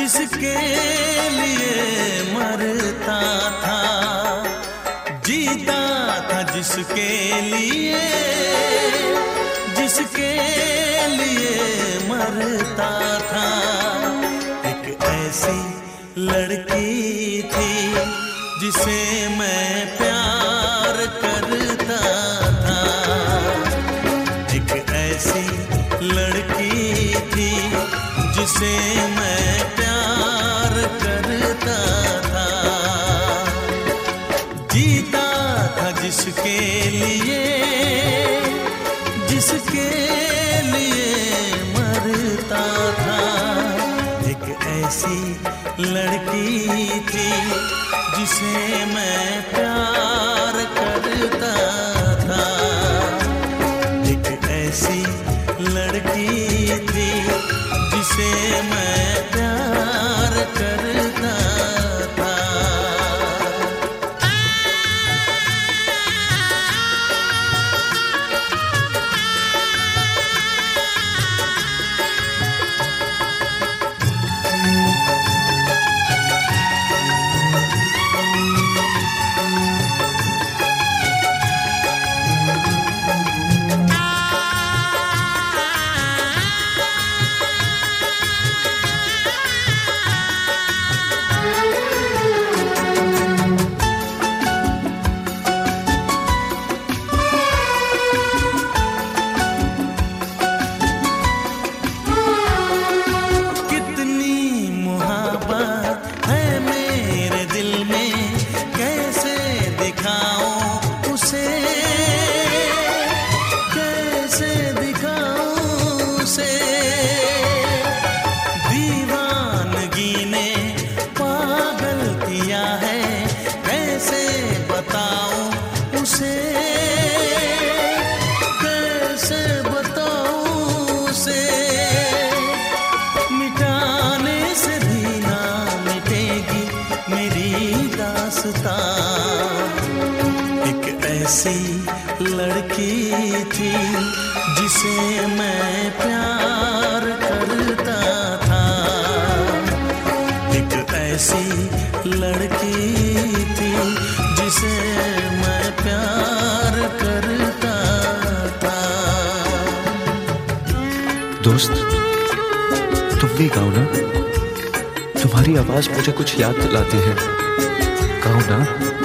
जिसके लिए मरता था, जीता था जिसके लिए, जिसके लिए मरता था। एक ऐसी लड़की थी जिसे मैं प्यार करता था। एक ऐसी लड़की थी जिसे मैं प्यार करता था। जीता था जिसके लिए, जिसके लिए मरता था। एक ऐसी लड़की थी जिसे मैं प्यार करता था। एक ऐसी लड़की थी जिसे मैं प्यार करता था। एक ऐसी लड़की थी जिसे मैं प्यार करता था। एक ऐसी लड़की थी जिसे मैं प्यार करता था। दोस्त, तुम भी गाओ ना, तुम्हारी आवाज मुझे कुछ याद दिलाती है। गाओ ना।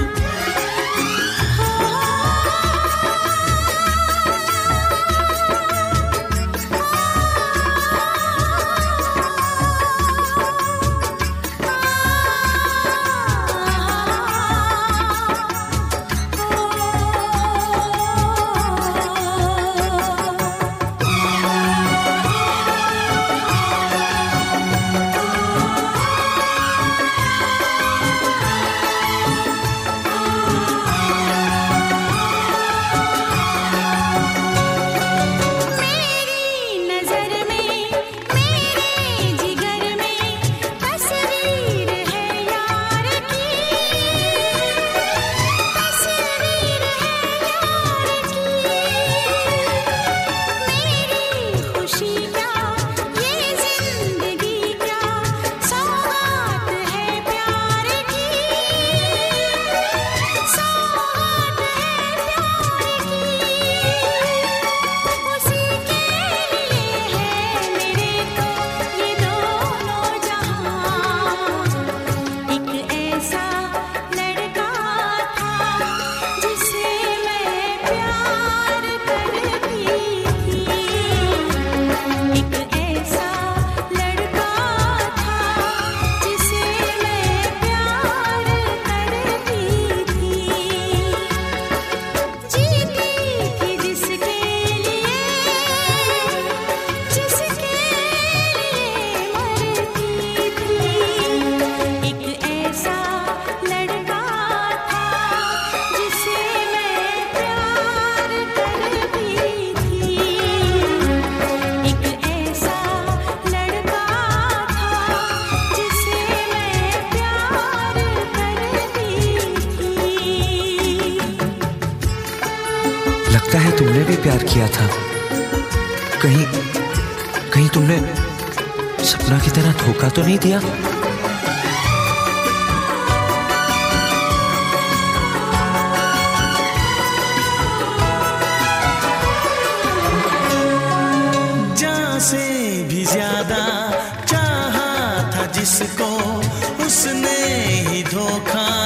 लगता है तुमने भी प्यार किया था। कहीं सपना की तरह धोखा तो नहीं दिया? जान से भी ज्यादा चाहा था जिसको, उसने ही धोखा